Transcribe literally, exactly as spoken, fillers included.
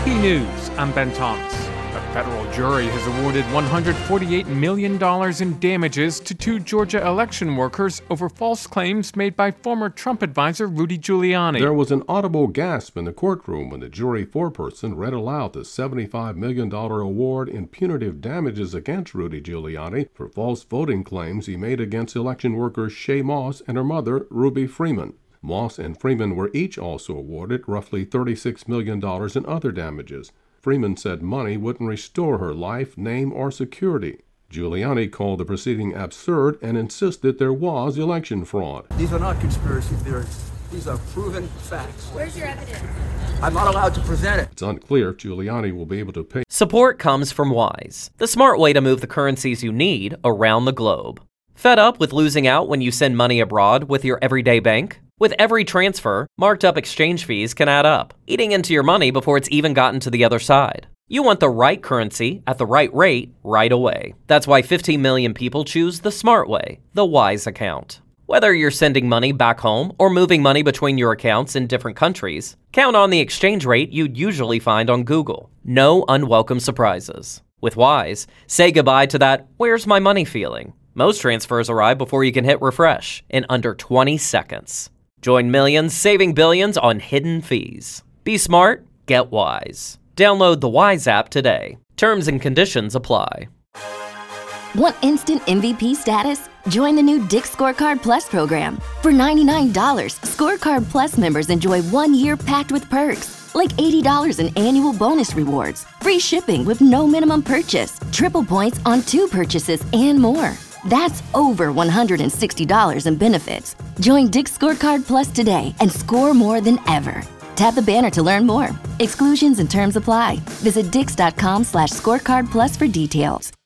T News, I'm Ben Thomas. A federal jury has awarded one hundred forty-eight million dollars in damages to two Georgia election workers over false claims made by former Trump advisor Rudy Giuliani. There was an audible gasp in the courtroom when the jury foreperson read aloud the seventy-five million dollars award in punitive damages against Rudy Giuliani for false voting claims he made against election workers Shaye Moss and her mother, Ruby Freeman. Moss and Freeman were each also awarded roughly thirty-six million dollars in other damages. Freeman said money wouldn't restore her life, name, or security. Giuliani called the proceeding absurd and insisted there was election fraud. These are not conspiracy theories. These are proven facts. Where's your evidence? I'm not allowed to present it. It's unclear if Giuliani will be able to pay. Support comes from Wise, the smart way to move the currencies you need around the globe. Fed up with losing out when you send money abroad with your everyday bank? With every transfer, marked up exchange fees can add up, eating into your money before it's even gotten to the other side. You want the right currency at the right rate right away. That's why fifteen million people choose the smart way, the Wise account. Whether you're sending money back home or moving money between your accounts in different countries, count on the exchange rate you'd usually find on Google. No unwelcome surprises. With Wise, say goodbye to that "where's my money" feeling. Most transfers arrive before you can hit refresh in under twenty seconds. Join millions saving billions on hidden fees. Be smart, get Wise. Download the Wise app today. Terms and conditions apply. Want instant M V P status? Join the new Dick's Scorecard Plus program. For ninety-nine dollars, Scorecard Plus members enjoy one year packed with perks, like eighty dollars in annual bonus rewards, free shipping with no minimum purchase, triple points on two purchases, and more. That's over one hundred sixty dollars in benefits. Join Dick's Scorecard Plus today and score more than ever. Tap the banner to learn more. Exclusions and terms apply. Visit dix.com slash scorecard plus for details.